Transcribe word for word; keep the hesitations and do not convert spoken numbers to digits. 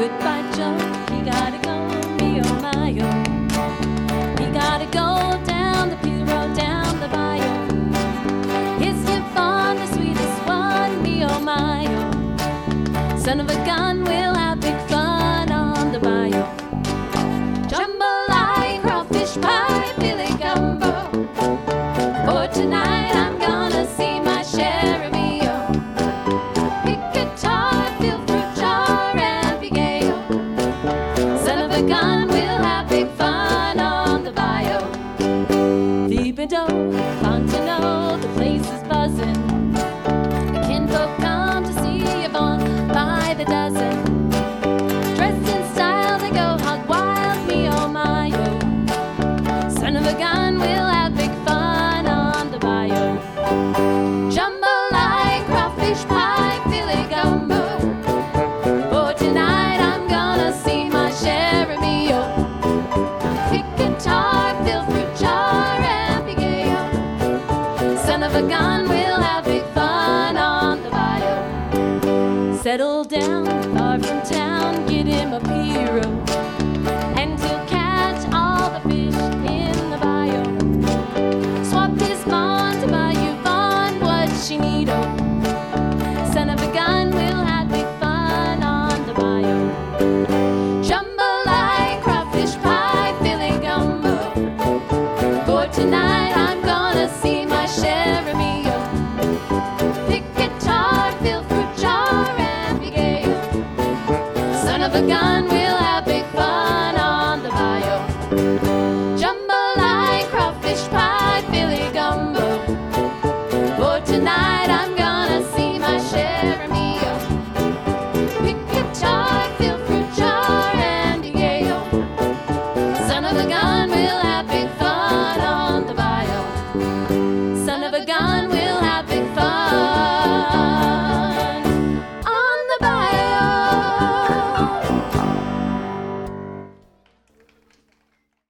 Goodbye, Joe. He gotta go, me oh my oh. He gotta go down the Peel Road, down the bayou. His tip on the sweetest one, me oh my oh. Son of a gun, we'll have big fun on the bayou. Jambalaya, crawfish pie, Billy gumbo. For tonight I'm gonna see my share of me oh. Pick guitar, feel fruit jar, and be gay oh. Son of a gun, we'll have big fun on the bayou. Thibodeau, Fontenot, the place is buzzing. The kinfolk come to see Yvonne by the dozen. Dressed in style, they go hog wild, me oh my oh. Son of a gun, we'll have big fun on the bayou. Jambalaya, crawfish pie, Billy gumbo. For tonight I'm gonna see my share of me oh. Pick guitar, fill fruit jar, and be gay oh. Son of a gun, we'll have big fun on the bayou. Settle down, far from town, get him a Piro, and he'll catch all the fish in the bayou. Swap his bond to buy Yvonne what she need oh. Son of a gun, we'll have big fun on the bayou. Jambalaya, crawfish pie, Billy gumbo. For tonight I'm gonna see my share of me oh. Pick guitar, fill fruit jar, and be gay oh. Son of a gun, we'll have big fun on the bayou. Jambalaya, crawfish pie, Billy gumbo. For tonight